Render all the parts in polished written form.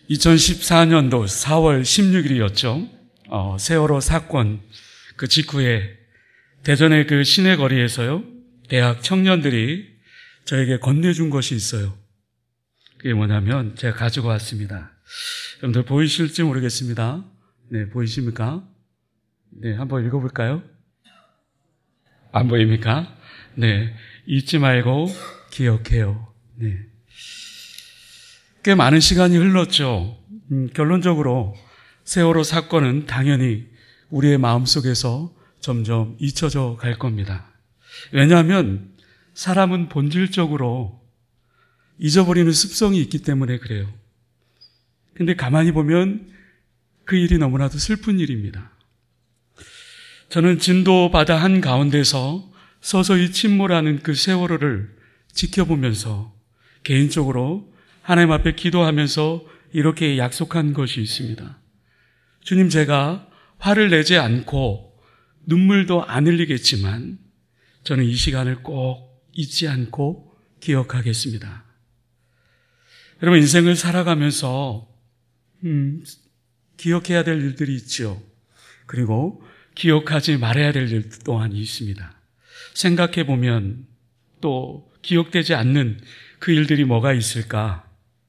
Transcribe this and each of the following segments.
2014년도 4월 16일이었죠. 세월호 사건 그 직후에 대전의 그 시내 거리에서요, 대학 청년들이 저에게 건네준 것이 있어요. 그게 뭐냐면 제가 가지고 왔습니다. 여러분들 보이실지 모르겠습니다. 네, 보이십니까? 네, 한번 읽어볼까요? 안 보입니까? 네, 잊지 말고 기억해요. 네. 꽤 많은 시간이 흘렀죠. 결론적으로 세월호 사건은 당연히 우리의 마음속에서 점점 잊혀져 갈 겁니다. 왜냐하면 사람은 본질적으로 잊어버리는 습성이 있기 때문에 그래요. 근데 가만히 보면 그 일이 너무나도 슬픈 일입니다. 저는 진도 바다 한가운데서 서서히 침몰하는 그 세월호를 지켜보면서 개인적으로 하나님 앞에 기도하면서 이렇게 약속한 것이 있습니다. 주님, 제가 화를 내지 않고 눈물도 안 흘리겠지만 저는 이 시간을 꼭 잊지 않고 기억하겠습니다. 여러분, 인생을 살아가면서 기억해야 될 일들이 있죠. 그리고 기억하지 말아야 될 일 또한 있습니다. 생각해 보면 또 기억되지 않는 그 일들이 뭐가 있을까?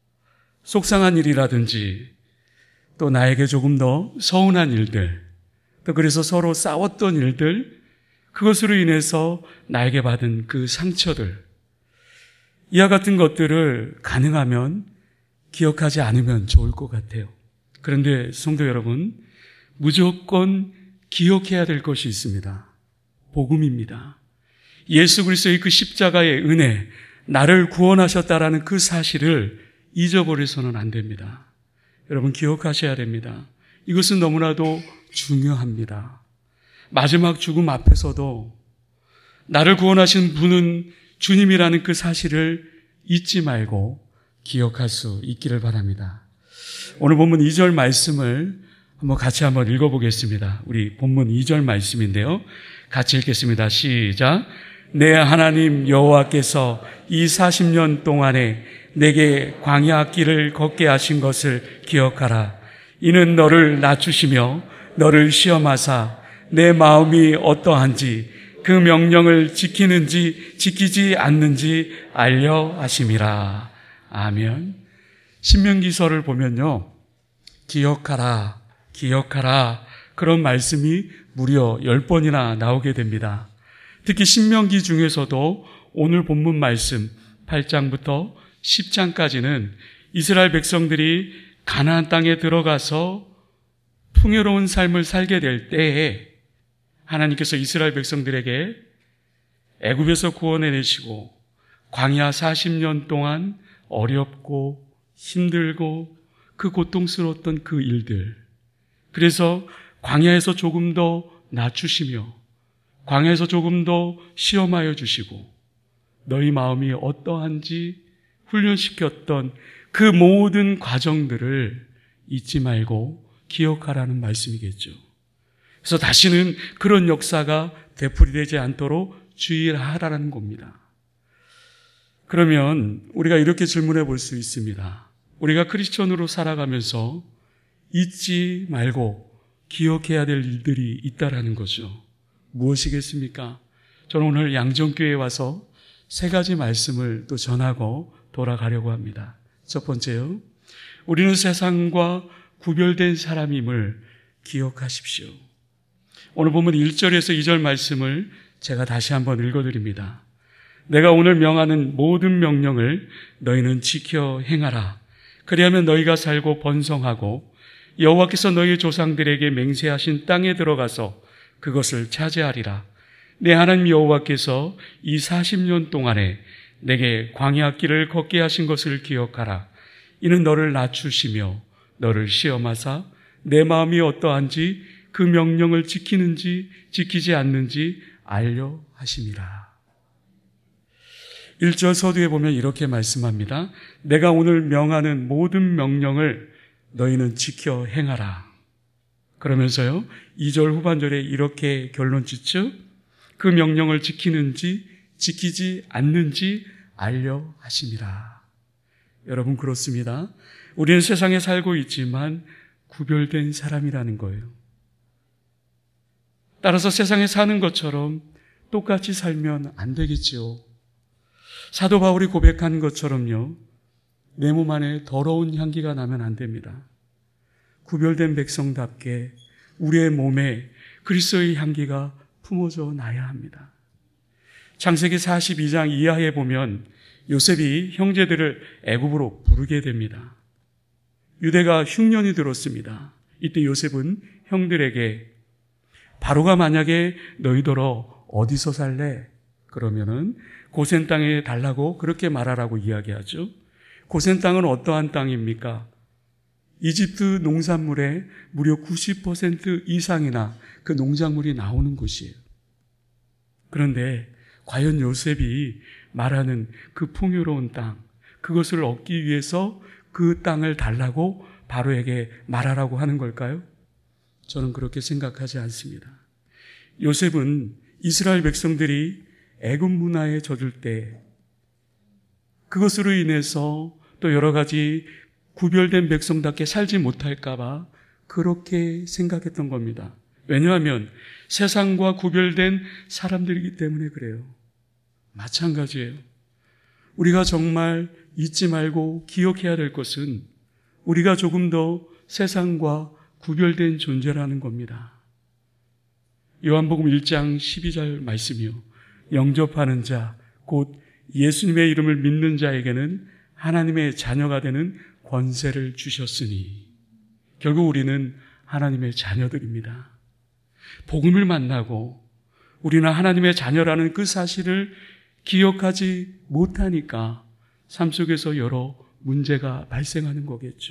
속상한 일이라든지 또 나에게 조금 더 서운한 일들, 또 그래서 서로 싸웠던 일들, 그것으로 인해서 나에게 받은 그 상처들, 이와 같은 것들을 가능하면 기억하지 않으면 좋을 것 같아요. 그런데 성도 여러분, 무조건 기억해야 될 것이 있습니다. 복음입니다. 예수 그리스도의 그 십자가의 은혜, 나를 구원하셨다라는 그 사실을 잊어버려서는 안 됩니다. 여러분, 기억하셔야 됩니다. 이것은 너무나도 중요합니다. 마지막 죽음 앞에서도 나를 구원하신 분은 주님이라는 그 사실을 잊지 말고 기억할 수 있기를 바랍니다. 오늘 본문 2절 말씀을 같이 한번 읽어보겠습니다. 우리 본문 2절 말씀인데요. 같이 읽겠습니다. 시작. 내 하나님 여호와께서 이 40년 동안에 내게 광야 길을 걷게 하신 것을 기억하라. 이는 너를 낮추시며 너를 시험하사 내 마음이 어떠한지 그 명령을 지키는지 지키지 않는지 알려 하심이라. 아멘. 신명기서를 보면요, 기억하라, 기억하라, 그런 말씀이 무려 10번이나 나오게 됩니다. 특히 신명기 중에서도 오늘 본문 말씀 8장부터 10장까지는 이스라엘 백성들이 가나안 땅에 들어가서 풍요로운 삶을 살게 될 때에 하나님께서 이스라엘 백성들에게 애굽에서 구원해내시고 광야 40년 동안 어렵고 힘들고 그 고통스러웠던 그 일들, 그래서 광야에서 조금 더 낮추시며 광야에서 조금 더 시험하여 주시고 너희 마음이 어떠한지 훈련시켰던 그 모든 과정들을 잊지 말고 기억하라는 말씀이겠죠. 그래서 다시는 그런 역사가 되풀이되지 않도록 주의하라는 겁니다. 그러면 우리가 이렇게 질문해 볼 수 있습니다. 우리가 크리스천으로 살아가면서 잊지 말고 기억해야 될 일들이 있다라는 거죠. 무엇이겠습니까? 저는 오늘 양정교회에 와서 3가지 말씀을 또 전하고 돌아가려고 합니다. 첫 번째요, 우리는 세상과 구별된 사람임을 기억하십시오. 오늘 보면 1절에서 2절 말씀을 제가 다시 한번 읽어드립니다. 내가 오늘 명하는 모든 명령을 너희는 지켜 행하라. 그리하면 너희가 살고 번성하고 여호와께서 너희 조상들에게 맹세하신 땅에 들어가서 그것을 차지하리라. 내 하나님 여호와께서 이 40년 동안에 내게 광야 길을 걷게 하신 것을 기억하라. 이는 너를 낮추시며 너를 시험하사 내 마음이 어떠한지 그 명령을 지키는지 지키지 않는지 알려 하심이라. 1절 서두에 보면 이렇게 말씀합니다. 내가 오늘 명하는 모든 명령을 너희는 지켜 행하라. 그러면서요, 2절 후반절에 이렇게 결론 짓죠. 그 명령을 지키는지 지키지 않는지 알려 하심이라. 여러분, 그렇습니다. 우리는 세상에 살고 있지만 구별된 사람이라는 거예요. 따라서 세상에 사는 것처럼 똑같이 살면 안 되겠지요. 사도 바울이 고백한 것처럼요, 내 몸 안에 더러운 향기가 나면 안 됩니다. 구별된 백성답게 우리의 몸에 그리스도의 향기가 품어져 나야 합니다. 창세기 42장 이하에 보면 요셉이 형제들을 애굽으로 부르게 됩니다. 유대가 흉년이 들었습니다. 이때 요셉은 형들에게 바로가 만약에 너희더러 어디서 살래? 그러면은 고센 땅에 달라고 그렇게 말하라고 이야기하죠. 고센 땅은 어떠한 땅입니까? 이집트 농산물의 무려 90% 이상이나 그 농작물이 나오는 곳이에요. 그런데 과연 요셉이 말하는 그 풍요로운 땅, 그것을 얻기 위해서 그 땅을 달라고 바로에게 말하라고 하는 걸까요? 저는 그렇게 생각하지 않습니다. 요셉은 이스라엘 백성들이 애굽 문화에 젖을 때 그것으로 인해서 또 여러 가지 구별된 백성답게 살지 못할까 봐 그렇게 생각했던 겁니다. 왜냐하면 세상과 구별된 사람들이기 때문에 그래요. 마찬가지예요. 우리가 정말 잊지 말고 기억해야 될 것은 우리가 조금 더 세상과 구별된 존재라는 겁니다. 요한복음 1장 12절 말씀이요. 영접하는 자, 곧 예수님의 이름을 믿는 자에게는 하나님의 자녀가 되는 권세를 주셨으니, 결국 우리는 하나님의 자녀들입니다. 복음을 만나고 우리는 하나님의 자녀라는 그 사실을 기억하지 못하니까 삶 속에서 여러 문제가 발생하는 거겠죠.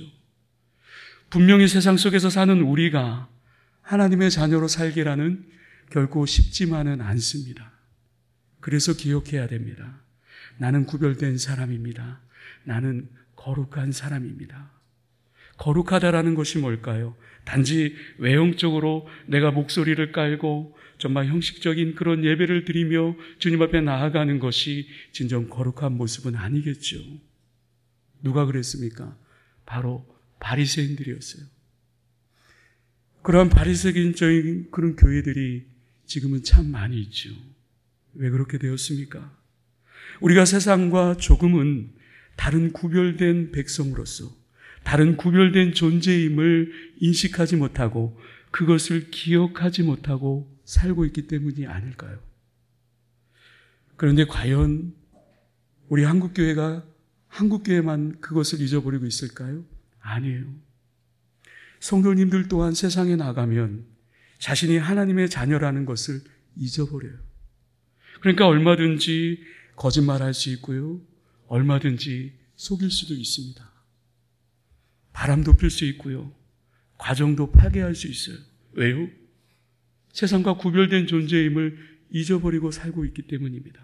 분명히 세상 속에서 사는 우리가 하나님의 자녀로 살기라는 결코 쉽지만은 않습니다. 그래서 기억해야 됩니다. 나는 구별된 사람입니다. 나는 거룩한 사람입니다. 거룩하다라는 것이 뭘까요? 단지 외형적으로 내가 목소리를 깔고 정말 형식적인 그런 예배를 드리며 주님 앞에 나아가는 것이 진정 거룩한 모습은 아니겠죠. 누가 그랬습니까? 바로 바리새인들이었어요. 그러한 바리새인적인 그런 교회들이 지금은 참 많이 있죠. 왜 그렇게 되었습니까? 우리가 세상과 조금은 다른 구별된 백성으로서 다른 구별된 존재임을 인식하지 못하고 그것을 기억하지 못하고 살고 있기 때문이 아닐까요? 그런데 과연 우리 한국교회가 한국교회만 그것을 잊어버리고 있을까요? 아니에요. 성도님들 또한 세상에 나가면 자신이 하나님의 자녀라는 것을 잊어버려요. 그러니까 얼마든지 거짓말할 수 있고요. 얼마든지 속일 수도 있습니다. 바람도 필 수 있고요. 과정도 파괴할 수 있어요. 왜요? 세상과 구별된 존재임을 잊어버리고 살고 있기 때문입니다.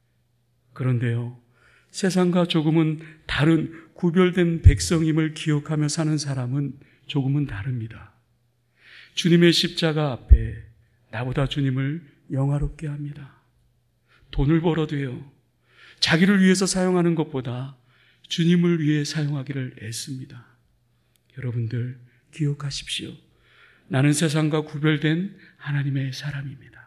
그런데요, 세상과 조금은 다른 구별된 백성임을 기억하며 사는 사람은 조금은 다릅니다. 주님의 십자가 앞에 나보다 주님을 영화롭게 합니다. 돈을 벌어도요, 자기를 위해서 사용하는 것보다 주님을 위해 사용하기를 애씁니다. 여러분들 기억하십시오. 나는 세상과 구별된 하나님의 사람입니다.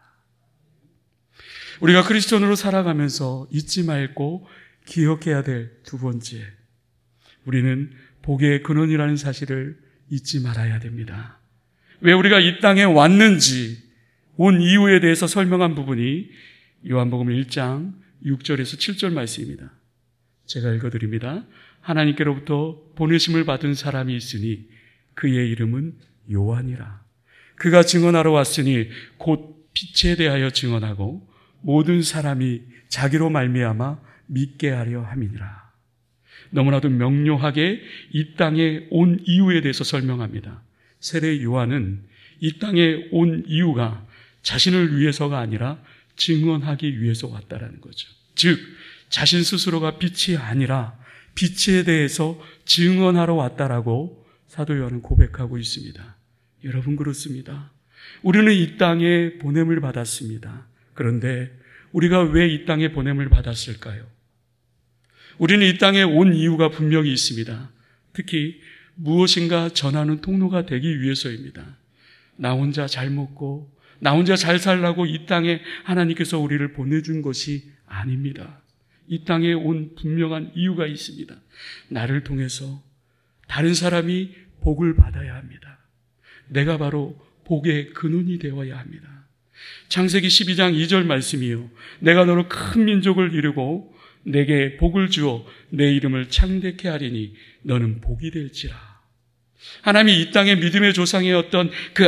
우리가 그리스도인으로 살아가면서 잊지 말고 기억해야 될 두 번째, 우리는 복의 근원이라는 사실을 잊지 말아야 됩니다. 왜 우리가 이 땅에 왔는지 온 이유에 대해서 설명한 부분이 요한복음 1장 6절에서 7절 말씀입니다. 제가 읽어드립니다. 하나님께로부터 보내심을 받은 사람이 있으니 그의 이름은 요한이라. 그가 증언하러 왔으니 곧 빛에 대하여 증언하고 모든 사람이 자기로 말미암아 믿게 하려 함이니라. 너무나도 명료하게 이 땅에 온 이유에 대해서 설명합니다. 세례 요한은 이 땅에 온 이유가 자신을 위해서가 아니라 증언하기 위해서 왔다라는 거죠. 즉 자신 스스로가 빛이 아니라 빛에 대해서 증언하러 왔다라고 사도 요한은 고백하고 있습니다. 여러분 그렇습니다. 우리는 이 땅에 보냄을 받았습니다. 그런데 우리가 왜 이 땅에 보냄을 받았을까요? 우리는 이 땅에 온 이유가 분명히 있습니다. 특히 무엇인가 전하는 통로가 되기 위해서입니다. 나 혼자 잘 먹고 나 혼자 잘 살라고 이 땅에 하나님께서 우리를 보내준 것이 아닙니다. 이 땅에 온 분명한 이유가 있습니다. 나를 통해서 다른 사람이 복을 받아야 합니다. 내가 바로 복의 근원이 되어야 합니다. 창세기 12장 2절 말씀이요. 내가 너로 큰 민족을 이루고 내게 복을 주어 내 이름을 창대케 하리니 너는 복이 될지라. 하나님이 이 땅의 믿음의 조상이었던 그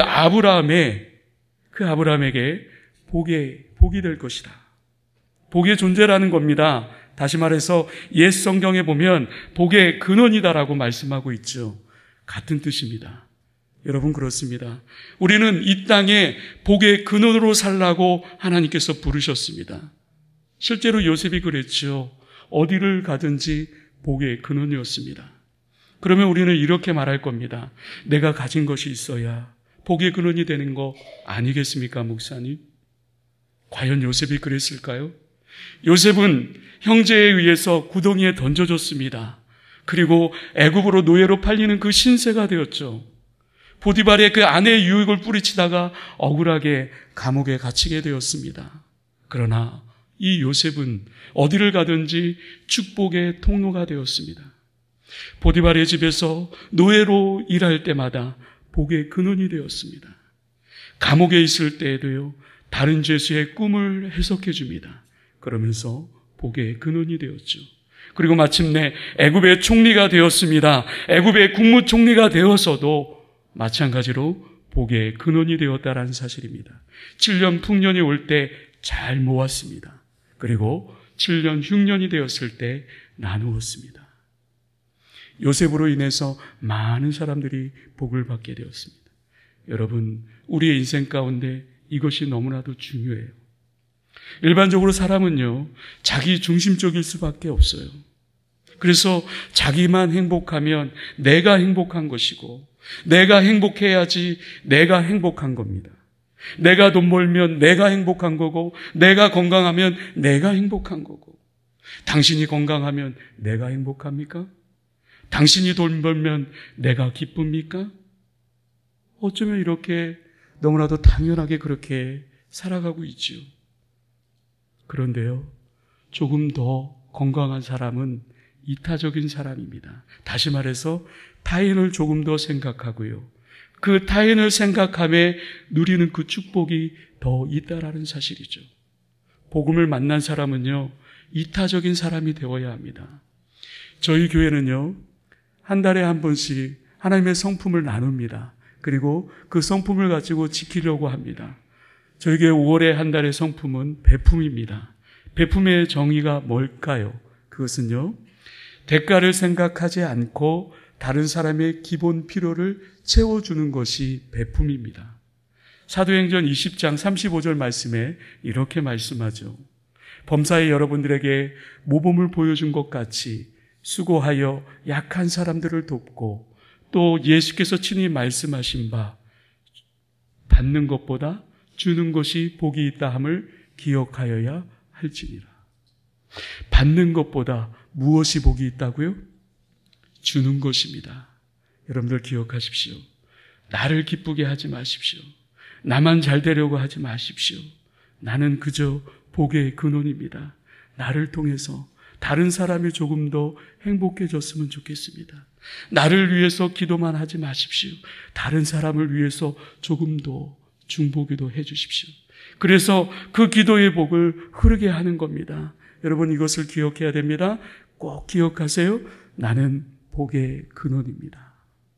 아브라함에게 복이 될 것이다. 복의 존재라는 겁니다. 다시 말해서 옛 성경에 보면 복의 근원이다라고 말씀하고 있죠. 같은 뜻입니다. 여러분 그렇습니다. 우리는 이 땅에 복의 근원으로 살라고 하나님께서 부르셨습니다. 실제로 요셉이 그랬죠. 어디를 가든지 복의 근원이었습니다. 그러면 우리는 이렇게 말할 겁니다. 내가 가진 것이 있어야 복의 근원이 되는 거 아니겠습니까, 목사님? 과연 요셉이 그랬을까요? 요셉은 형제에 의해서 구덩이에 던져졌습니다. 그리고 애굽으로 노예로 팔리는 그 신세가 되었죠. 보디발의 그 아내의 유혹을 뿌리치다가 억울하게 감옥에 갇히게 되었습니다. 그러나 이 요셉은 어디를 가든지 축복의 통로가 되었습니다. 보디발의 집에서 노예로 일할 때마다 복의 근원이 되었습니다. 감옥에 있을 때에도요, 다른 죄수의 꿈을 해석해 줍니다. 그러면서 복의 근원이 되었죠. 그리고 마침내 애굽의 총리가 되었습니다. 애굽의 국무총리가 되어서도 마찬가지로 복의 근원이 되었다라는 사실입니다. 7년 풍년이 올 때 잘 모았습니다. 그리고 7년 흉년이 되었을 때 나누었습니다. 요셉으로 인해서 많은 사람들이 복을 받게 되었습니다. 여러분, 우리의 인생 가운데 이것이 너무나도 중요해요. 일반적으로 사람은요, 자기 중심적일 수밖에 없어요. 그래서 자기만 행복하면 내가 행복한 것이고, 내가 행복해야지 내가 행복한 겁니다. 내가 돈 벌면 내가 행복한 거고, 내가 건강하면 내가 행복한 거고, 당신이 건강하면 내가 행복합니까? 당신이 돈 벌면 내가 기쁩니까? 어쩌면 이렇게 너무나도 당연하게 그렇게 살아가고 있지요. 그런데요, 조금 더 건강한 사람은 이타적인 사람입니다. 다시 말해서 타인을 조금 더 생각하고요, 그 타인을 생각함에 누리는 그 축복이 더 있다라는 사실이죠. 복음을 만난 사람은요, 이타적인 사람이 되어야 합니다. 저희 교회는요, 한 달에 한 번씩 하나님의 성품을 나눕니다. 그리고 그 성품을 가지고 지키려고 합니다. 저희 교회 5월에 한 달의 성품은 베품입니다. 베품의 정의가 뭘까요? 그것은요, 대가를 생각하지 않고 다른 사람의 기본 필요를 채워주는 것이 베품입니다. 사도행전 20장 35절 말씀에 이렇게 말씀하죠. 범사에 여러분들에게 모범을 보여준 것 같이 수고하여 약한 사람들을 돕고, 또 예수께서 친히 말씀하신 바 받는 것보다 주는 것이 복이 있다 함을 기억하여야 할지니라. 받는 것보다 무엇이 복이 있다고요? 주는 것입니다. 여러분들 기억하십시오. 나를 기쁘게 하지 마십시오. 나만 잘 되려고 하지 마십시오. 나는 그저 복의 근원입니다. 나를 통해서 다른 사람이 조금 더 행복해졌으면 좋겠습니다. 나를 위해서 기도만 하지 마십시오. 다른 사람을 위해서 조금 더 중보기도 해 주십시오. 그래서 그 기도의 복을 흐르게 하는 겁니다. 여러분, 이것을 기억해야 됩니다. 꼭 기억하세요. 나는 복의 근원입니다.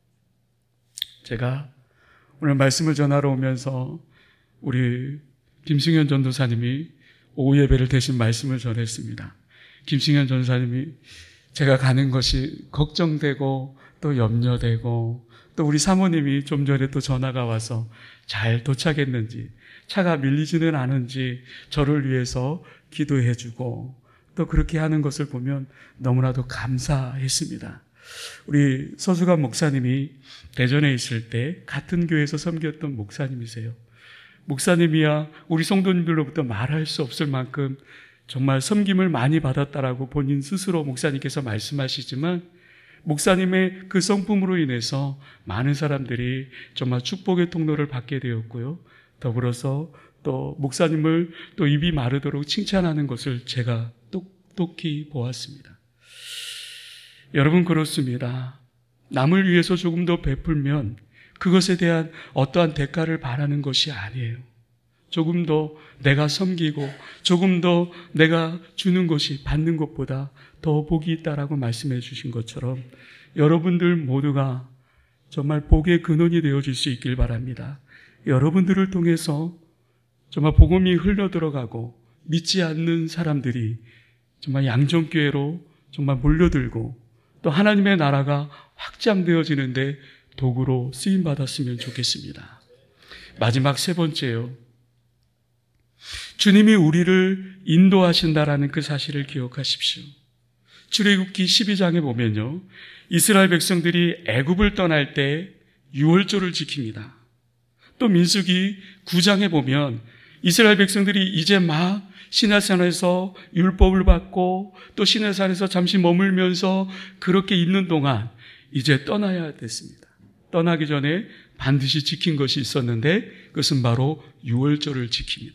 제가 오늘 말씀을 전하러 오면서 우리 김승현 전도사님이 오후 예배를 대신 말씀을 전했습니다. 김승현 전도사님이 제가 가는 것이 걱정되고 또 염려되고, 또 우리 사모님이 좀 전에 또 전화가 와서 잘 도착했는지, 차가 밀리지는 않은지 저를 위해서 기도해주고, 또 그렇게 하는 것을 보면 너무나도 감사했습니다. 우리 서수관 목사님이 대전에 있을 때 같은 교회에서 섬겼던 목사님이세요. 목사님이야 우리 성도님들로부터 말할 수 없을 만큼 정말 섬김을 많이 받았다라고 본인 스스로 목사님께서 말씀하시지만, 목사님의 그 성품으로 인해서 많은 사람들이 정말 축복의 통로를 받게 되었고요. 더불어서 또 목사님을 또 입이 마르도록 칭찬하는 것을 제가 똑똑히 보았습니다. 여러분, 그렇습니다. 남을 위해서 조금 더 베풀면 그것에 대한 어떠한 대가를 바라는 것이 아니에요. 조금 더 내가 섬기고 조금 더 내가 주는 것이 받는 것보다 더 복이 있다라고 말씀해 주신 것처럼 여러분들 모두가 정말 복의 근원이 되어질 수 있길 바랍니다. 여러분들을 통해서 정말 복음이 흘러들어가고 믿지 않는 사람들이 정말 양정교회로 정말 몰려들고 또 하나님의 나라가 확장되어지는데 도구로 쓰임받았으면 좋겠습니다. 마지막 세 번째요. 주님이 우리를 인도하신다라는 그 사실을 기억하십시오. 출애굽기 12장에 보면요, 이스라엘 백성들이 애굽을 떠날 때 유월절을 지킵니다. 또 민수기 9장에 보면 이스라엘 백성들이 이제 막 시내산에서 율법을 받고 또 시내산에서 잠시 머물면서 그렇게 있는 동안 이제 떠나야 됐습니다. 떠나기 전에 반드시 지킨 것이 있었는데 그것은 바로 유월절을 지킵니다.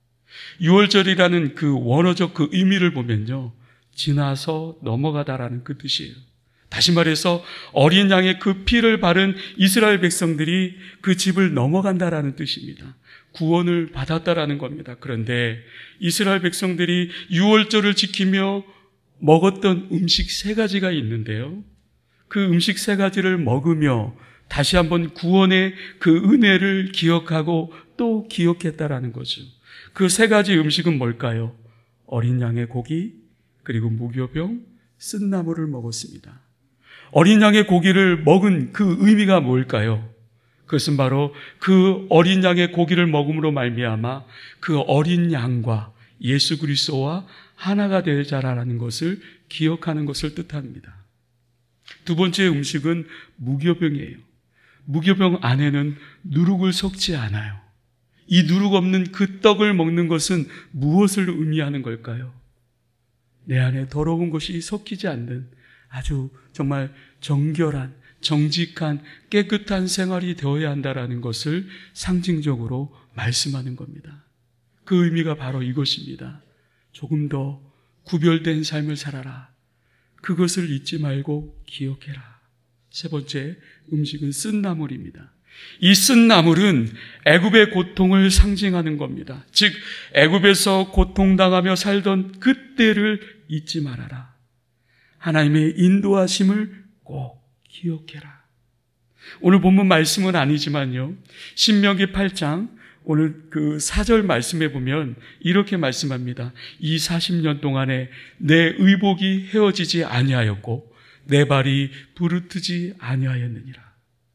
유월절이라는 그 원어적 그 의미를 보면요, 지나서 넘어가다라는 그 뜻이에요. 다시 말해서 어린 양의 그 피를 바른 이스라엘 백성들이 그 집을 넘어간다라는 뜻입니다. 구원을 받았다라는 겁니다. 그런데 이스라엘 백성들이 유월절을 지키며 먹었던 음식 3가지가 있는데요. 그 음식 3가지를 먹으며 다시 한번 구원의 그 은혜를 기억하고 또 기억했다라는 거죠. 그 3가지 음식은 뭘까요? 어린 양의 고기, 그리고 무교병, 쓴나물을 먹었습니다. 어린 양의 고기를 먹은 그 의미가 뭘까요? 그것은 바로 그 어린 양의 고기를 먹음으로 말미암아 그 어린 양과 예수 그리스도와 하나가 되자라는 것을 기억하는 것을 뜻합니다. 두 번째 음식은 무교병이에요. 무교병 안에는 누룩을 섞지 않아요. 이 누룩 없는 그 떡을 먹는 것은 무엇을 의미하는 걸까요? 내 안에 더러운 것이 섞이지 않는 아주 정말 정결한, 정직한, 깨끗한 생활이 되어야 한다는 것을 상징적으로 말씀하는 겁니다. 그 의미가 바로 이것입니다. 조금 더 구별된 삶을 살아라. 그것을 잊지 말고 기억해라. 세 번째 음식은 쓴나물입니다. 이 쓴나물은 애굽의 고통을 상징하는 겁니다. 즉 애굽에서 고통당하며 살던 그때를 잊지 말아라. 하나님의 인도하심을 꼭 기억해라. 오늘 본문 말씀은 아니지만요, 신명기 8장 오늘 그 4절 말씀에 보면 이렇게 말씀합니다. 이 40년 동안에 내 의복이 헤어지지 아니하였고 내 발이 부르트지 아니하였느니라.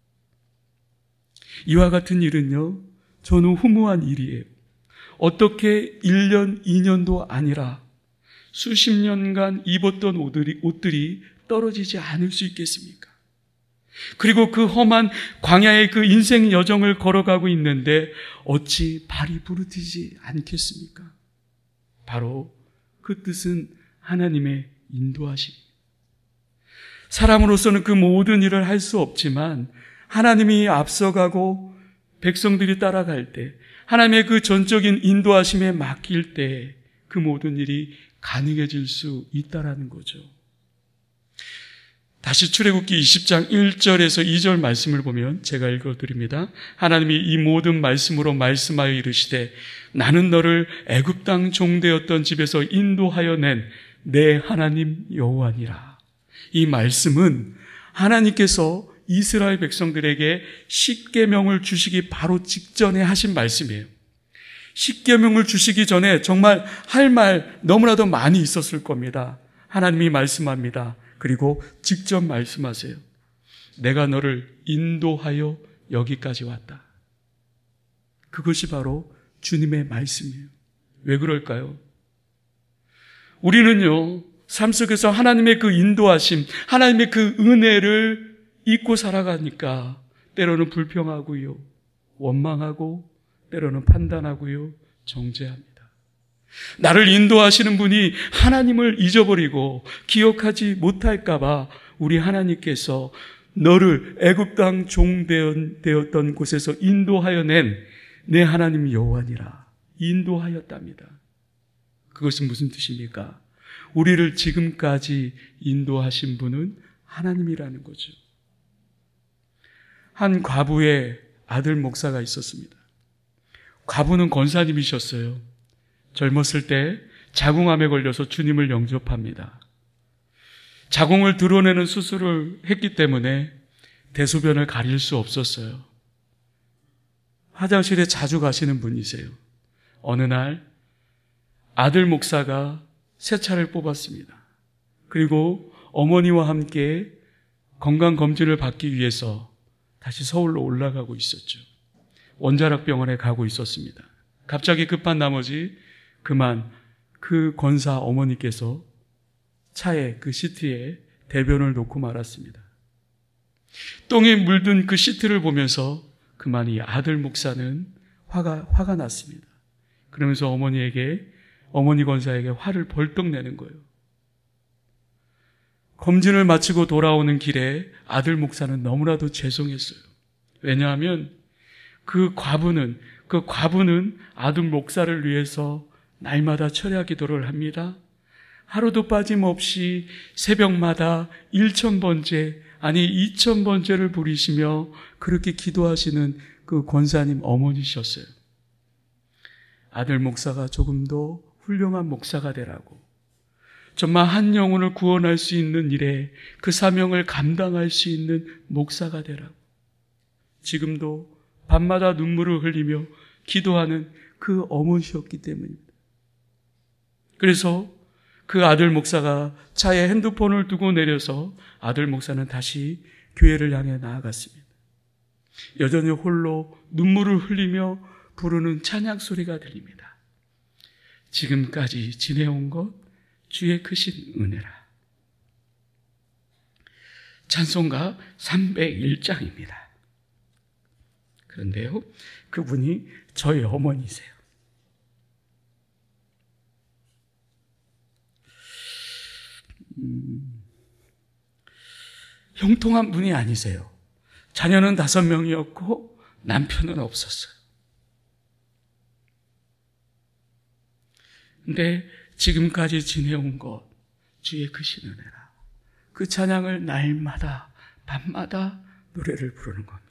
이와 같은 일은요, 전후무한 일이에요. 어떻게 1년, 2년도 아니라 수십 년간 입었던 옷들이 떨어지지 않을 수 있겠습니까? 그리고 그 험한 광야의 그 인생 여정을 걸어가고 있는데 어찌 발이 부르트지 않겠습니까? 바로 그 뜻은 하나님의 인도하심입니다. 사람으로서는 그 모든 일을 할 수 없지만 하나님이 앞서가고 백성들이 따라갈 때, 하나님의 그 전적인 인도하심에 맡길 때 그 모든 일이 가능해질 수 있다라는 거죠. 다시 출애굽기 20장 1절에서 2절 말씀을 보면 제가 읽어드립니다. 하나님이 이 모든 말씀으로 말씀하여 이르시되 나는 너를 애굽 땅 종되었던 집에서 인도하여 낸 내 하나님 여호와니라. 이 말씀은 하나님께서 이스라엘 백성들에게 십계명을 주시기 바로 직전에 하신 말씀이에요. 십계명을 주시기 전에 정말 할 말 너무나도 많이 있었을 겁니다. 하나님이 말씀합니다. 그리고 직접 말씀하세요. 내가 너를 인도하여 여기까지 왔다. 그것이 바로 주님의 말씀이에요. 왜 그럴까요? 우리는요, 삶 속에서 하나님의 그 인도하심, 하나님의 그 은혜를 잊고 살아가니까 때로는 불평하고요, 원망하고 때로는 판단하고요, 정죄합니다. 나를 인도하시는 분이 하나님을 잊어버리고 기억하지 못할까봐 우리 하나님께서 너를 애굽 땅 종 되었던 곳에서 인도하여 낸 내 하나님 여호와니라 인도하였답니다. 그것은 무슨 뜻입니까? 우리를 지금까지 인도하신 분은 하나님이라는 거죠. 한 과부의 아들 목사가 있었습니다. 과부는 권사님이셨어요. 젊었을 때 자궁암에 걸려서 주님을 영접합니다. 자궁을 드러내는 수술을 했기 때문에 대소변을 가릴 수 없었어요. 화장실에 자주 가시는 분이세요. 어느 날 아들 목사가 새 차를 뽑았습니다. 그리고 어머니와 함께 건강검진을 받기 위해서 다시 서울로 올라가고 있었죠. 원자락병원에 가고 있었습니다. 갑자기 급한 나머지 그만 그 권사 어머니께서 차에 그 시트에 대변을 놓고 말았습니다. 똥이 물든 그 시트를 보면서 그만 이 아들 목사는 화가 났습니다. 그러면서 어머니 권사에게 화를 벌떡 내는 거예요. 검진을 마치고 돌아오는 길에 아들 목사는 너무나도 죄송했어요. 왜냐하면 그 과부는 아들 목사를 위해서 날마다 철야 기도를 합니다. 하루도 빠짐없이 새벽마다 1,000번째 아니 2,000번째를 부리시며 그렇게 기도하시는 그 권사님 어머니셨어요. 아들 목사가 조금 더 훌륭한 목사가 되라고, 정말 한 영혼을 구원할 수 있는 일에 그 사명을 감당할 수 있는 목사가 되라고, 지금도 밤마다 눈물을 흘리며 기도하는 그 어머니셨기 때문입니다. 그래서 그 아들 목사가 차에 핸드폰을 두고 내려서 아들 목사는 다시 교회를 향해 나아갔습니다. 여전히 홀로 눈물을 흘리며 부르는 찬양 소리가 들립니다. 지금까지 지내온 것 주의 크신 은혜라. 찬송가 301장입니다. 그런데요, 그분이 저희 어머니세요. 형통한 분이 아니세요. 자녀는 5명이었고 남편은 없었어요. 근데 지금까지 지내온 것 주의 크신 은혜라. 그 찬양을 날마다 밤마다 노래를 부르는 겁니다.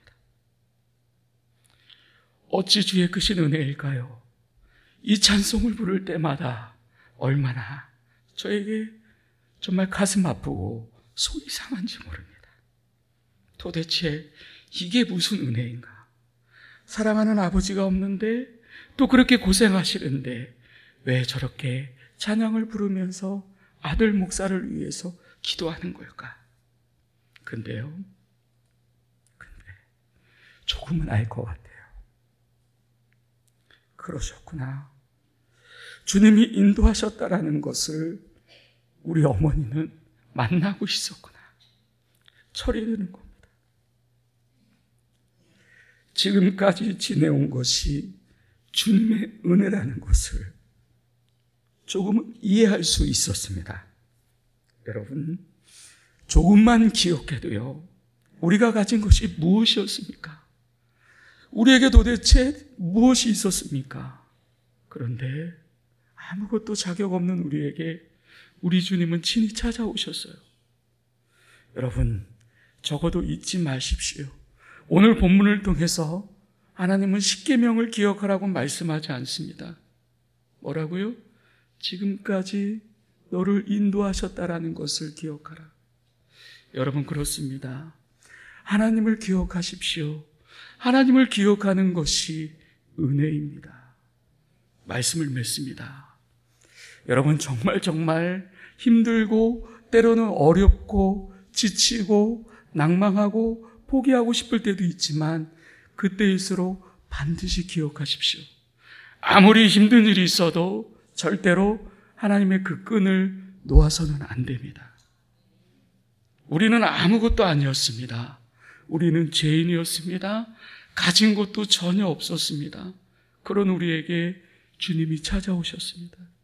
어찌 주의 크신 은혜일까요? 이 찬송을 부를 때마다 얼마나 저에게 정말 가슴 아프고 속이 상한지 모릅니다. 도대체 이게 무슨 은혜인가? 사랑하는 아버지가 없는데 또 그렇게 고생하시는데 왜 저렇게 찬양을 부르면서 아들 목사를 위해서 기도하는 걸까? 근데 조금은 알 것 같아요. 그러셨구나. 주님이 인도하셨다라는 것을 우리 어머니는 만나고 있었구나. 철이 드는 겁니다. 지금까지 지내온 것이 주님의 은혜라는 것을 조금은 이해할 수 있었습니다. 여러분, 조금만 기억해도요, 우리가 가진 것이 무엇이었습니까? 우리에게 도대체 무엇이 있었습니까? 그런데 아무것도 자격 없는 우리에게 우리 주님은 친히 찾아오셨어요. 여러분, 적어도 잊지 마십시오. 오늘 본문을 통해서 하나님은 십계명을 기억하라고 말씀하지 않습니다. 뭐라고요? 지금까지 너를 인도하셨다라는 것을 기억하라. 여러분, 그렇습니다. 하나님을 기억하십시오. 하나님을 기억하는 것이 은혜입니다. 말씀을 맺습니다. 여러분, 정말 힘들고 때로는 어렵고 지치고 낭망하고 포기하고 싶을 때도 있지만 그때일수록 반드시 기억하십시오. 아무리 힘든 일이 있어도 절대로 하나님의 그 끈을 놓아서는 안 됩니다. 우리는 아무것도 아니었습니다. 우리는 죄인이었습니다. 가진 것도 전혀 없었습니다. 그런 우리에게 주님이 찾아오셨습니다.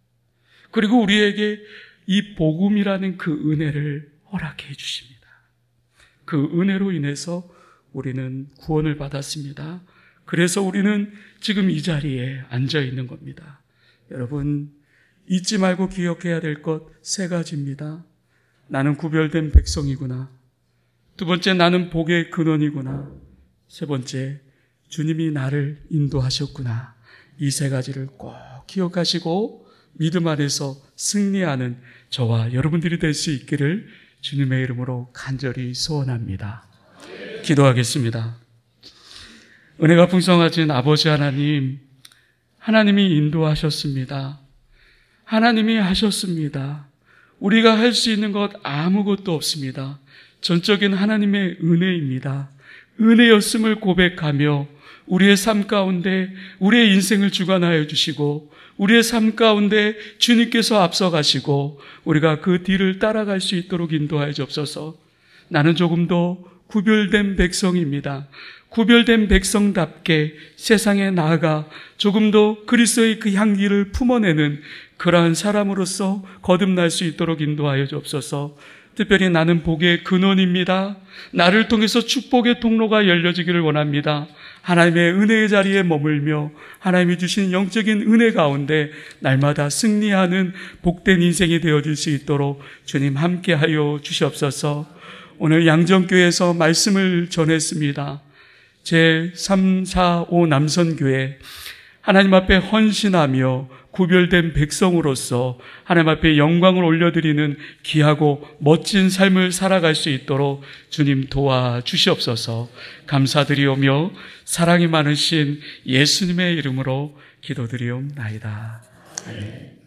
그리고 우리에게 이 복음이라는 그 은혜를 허락해 주십니다. 그 은혜로 인해서 우리는 구원을 받았습니다. 그래서 우리는 지금 이 자리에 앉아 있는 겁니다. 여러분, 잊지 말고 기억해야 될 것 세 가지입니다. 나는 구별된 백성이구나. 두 번째, 나는 복의 근원이구나. 세 번째, 주님이 나를 인도하셨구나. 이 세 가지를 꼭 기억하시고 믿음 안에서 승리하는 저와 여러분들이 될 수 있기를 주님의 이름으로 간절히 소원합니다. 기도하겠습니다. 은혜가 풍성하신 아버지 하나님, 하나님이 인도하셨습니다. 하나님이 하셨습니다. 우리가 할 수 있는 것 아무것도 없습니다. 전적인 하나님의 은혜입니다. 은혜였음을 고백하며 우리의 삶 가운데 우리의 인생을 주관하여 주시고 우리의 삶 가운데 주님께서 앞서가시고 우리가 그 뒤를 따라갈 수 있도록 인도하여 주옵소서. 나는 조금 더 구별된 백성입니다. 구별된 백성답게 세상에 나아가 조금 더 그리스도의 그 향기를 품어내는 그러한 사람으로서 거듭날 수 있도록 인도하여 주옵소서. 특별히 나는 복의 근원입니다. 나를 통해서 축복의 통로가 열려지기를 원합니다. 하나님의 은혜의 자리에 머물며 하나님이 주신 영적인 은혜 가운데 날마다 승리하는 복된 인생이 되어질 수 있도록 주님 함께하여 주시옵소서. 오늘 양정교회에서 말씀을 전했습니다. 제3, 4, 5 남선교회 하나님 앞에 헌신하며 구별된 백성으로서 하나님 앞에 영광을 올려드리는 귀하고 멋진 삶을 살아갈 수 있도록 주님 도와주시옵소서. 감사드리오며 사랑이 많으신 예수님의 이름으로 기도드리옵나이다. 아멘.